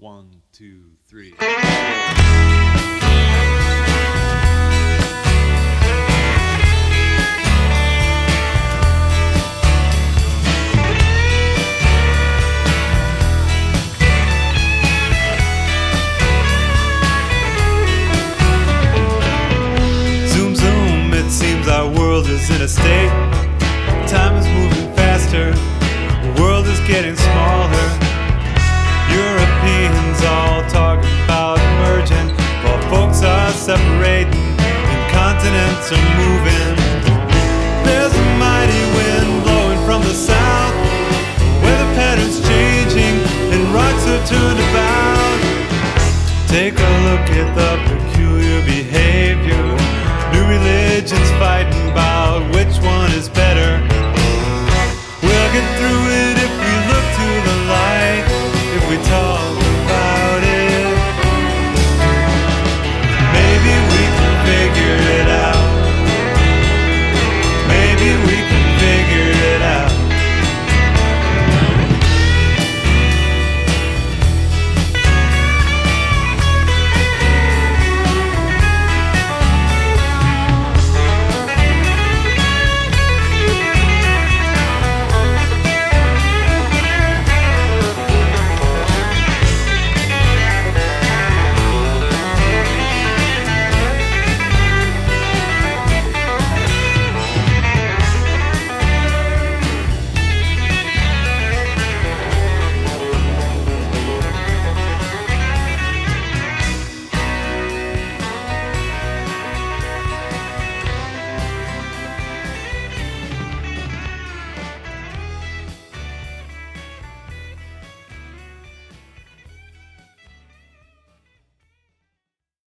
1, 2, 3. Zoom, zoom, it seems our world is in a state. Time is moving faster, the world is getting smaller. Europeans all talking about merging, while folks are separating and continents are moving. There's a mighty wind blowing from the south, weather patterns changing and rocks are turned about. Take a look at the peculiar behavior, new religions fighting about which one is better. We'll get through it